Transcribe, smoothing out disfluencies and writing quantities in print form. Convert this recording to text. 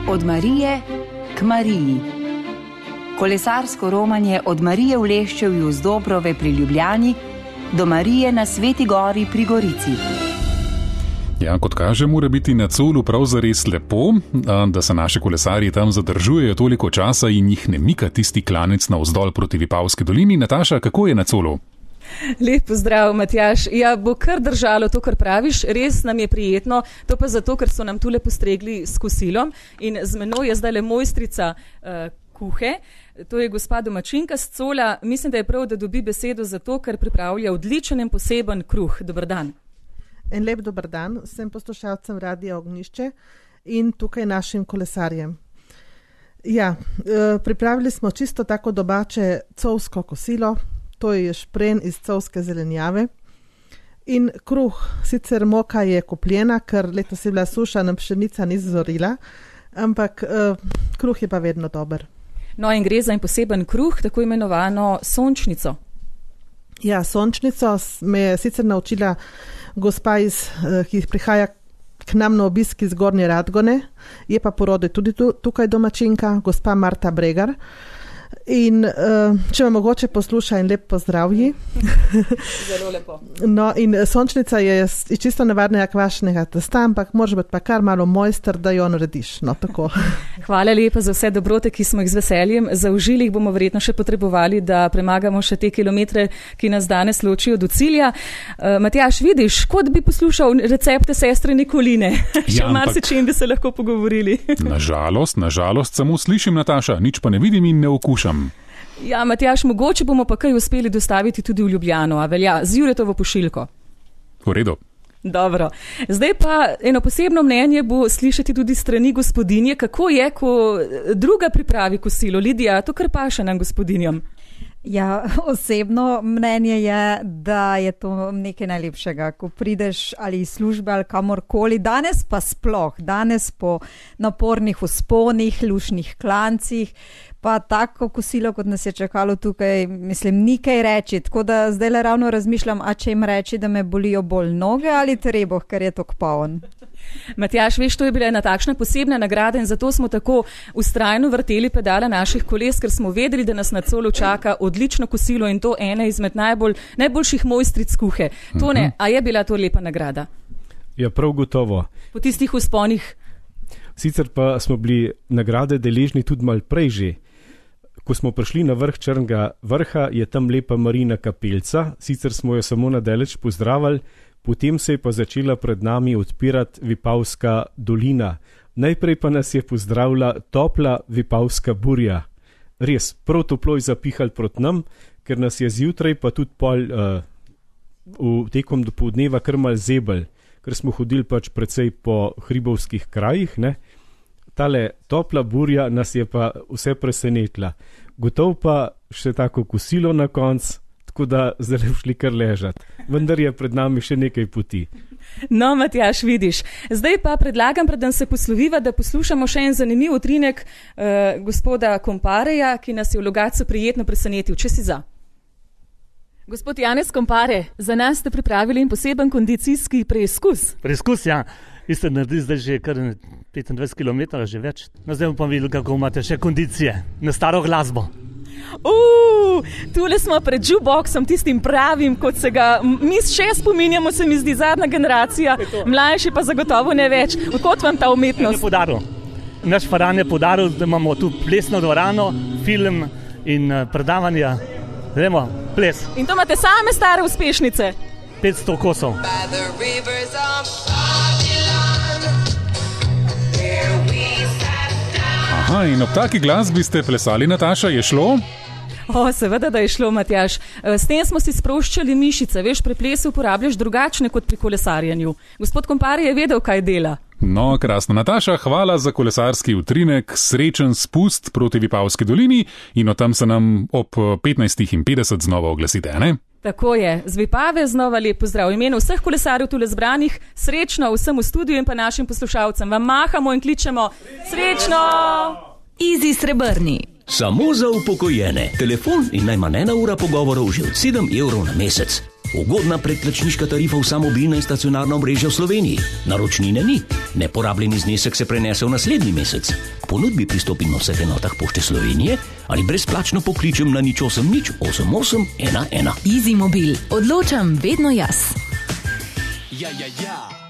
Od Marije k Mariji. Kolesarsko romanje od Marije v Leščevju z Dobrove pri Ljubljani do Marije na Sveti Gori pri Gorici. Ja, kot kaže, mora biti na Colu prav zares lepo, da se naši kolesarji tam zadržujejo toliko časa in jih ne mika tisti klanec navzdol proti Vipavski dolini. Nataša, kako je na Colu? Lep pozdrav, Matjaž. Ja, bo kar držalo to, kar praviš. Res nam je prijetno, to pa zato, ker so nam tule postregli s kosilom in z menoj je zdaj le mojstrica kuhe. To je gospa domačinka s Cola. Mislim, da je prav, da dobi besedo za to, ker pripravlja odličen in poseben kruh. Dobar dan. En lep dober dan vsem poslušalcem Radia Ognjišče in tukaj našim kolesarjem. Ja, pripravili smo čisto tako domače covsko kosilo, to je špren iz covske zelenjave in kruh, sicer moka je kupljena, ker letos je bila suša, nam pšenica ni zorila, ampak kruh je pa vedno dober. No in gre za en poseben kruh, tako imenovano sončnico. Ja, sončnico me je sicer naučila gospa, ki prihaja k nam na obisk iz Gornje Radgone, je pa porode tudi tukaj domačinka, gospa Marta Bregar. In če me mogoče posluša in lep pozdrav ji. Zelo lepo. No, in sončnica je čisto navadnega kvašenega testa, ampak može biti pa kar malo mojster, da jo narediš. No, tako. Hvala lepa za vse dobrote, ki smo jih z veseljem zaužili, jih bomo verjetno še potrebovali, da premagamo še te kilometre, ki nas danes ločijo do cilja. Matjaž, vidiš, kot bi poslušal recepte sestre Nikoline. Še o marsičem bi se lahko pogovorili. Nažalost, samo slišim, Nataša, nič pa ne vidim in ne okušam. Ja, Matjaž, mogoče bomo pa kaj uspeli dostaviti tudi v Ljubljano, a velja, z Juretovo pošiljko. V redu. Dobro. Zdaj pa eno posebno mnenje bo slišati tudi strani gospodinje, kako je, ko druga pripravi kosilo. Lidija, to kar paše nam gospodinjam. Ja, osebno mnenje je, da je to nekaj najlepšega, ko prideš ali iz službe ali kamorkoli. Danes pa sploh, danes po napornih vzponih, lušnih klancih, pa tako kosilo, kot nas je čakalo tukaj, mislim, ni kaj reči. Tako da zdaj le ravno razmišljam, a če jim reči, da me bolijo bolj noge ali trebuh, ker je tok poln. Matjaž, veš, to je bila ena takšna posebna nagrada in zato smo tako vztrajno vrteli pedala naših koles, ker smo vedeli, da nas na Colu čaka odlično kosilo in to ena izmed najboljših mojstric kuhe. Tone, a je bila to lepa nagrada? Ja, prav gotovo. Po tistih vzponih? Sicer pa smo bili nagrade deležni tudi malo prej že. Ko smo prišli na vrh Črnega vrha, je tam lepa Marina kapeljica, sicer smo jo samo nadaleč pozdravili, potem se je pa začela pred nami odpirati Vipavska dolina. Najprej pa nas je pozdravila topla Vipavska burja. Res, prav toplo je zapihal proti nam, ker nas je zjutraj pa tudi pol v tekom dopoldneva kar mal zebel, ker smo hodili pač precej po hribovskih krajih, ne. Tale topla burja nas je pa vse presenetila. Gotov pa še tako kosilo na konc, tako da zdaj šli kar ležati. Vendar je pred nami še nekaj poti. No, Matjaž, vidiš. Zdaj pa predlagam, preden se posloviva, da poslušamo še en zanimiv utrinek gospoda Kompareja, ki nas je v Logatcu prijetno presenetil. Če si za. Gospod Janez Kompare, za nas ste pripravili in poseben kondicijski preizkus. Preizkus, ja. Vi ste naredili zdaj že kar 25 km, že več. No, zdaj bom pa videl, kako imate še kondicije na staro glasbo. Tule smo pred jukeboxom, tistim pravim, kot se ga mi še spominjamo, se mi zdi zadnja generacija, mlajši pa zagotovo ne več. Kot vam ta umetnost? Naš Faran je podaril, da imamo tu plesno dvorano, film in predavanja. Gremo, ples. In to imate same stare uspešnice? 500 kosov. Aha, in ob taki glasbi ste plesali, Nataša, je šlo? Seveda, da je šlo, Matjaž. S tem smo si sproščali mišice. Veš, pri plesu uporabljaš drugačne kot pri kolesarjenju. Gospod Kompare je vedel, kaj dela. No, krasno. Nataša, hvala za kolesarski utrinek, srečen spust proti Vipavski dolini in o tem se nam ob 15:50 znova oglasite, ne? Tako je. Z Vipave znova lep pozdrav. V imenu vseh kolesarjev tule zbranih, srečno vsem v studiu in pa našim poslušalcem. Vam mahamo in kličemo srečno! Easy Srebrni. Samo za upokojene. Telefon in najmanj 1 ura pogovorov že od 7 € na mesec. Ugodna predplačniška tarifa vsa mobilna in stacionarna omrežja v Sloveniji. Naročnine ni. Neporabljeni znesek se prenese v naslednji mesec. K ponudbi pristopim na vseh enotah Pošte Slovenije ali brezplačno pokličem na 080 88 11. Easy Mobil. Odločam vedno jaz. Ja.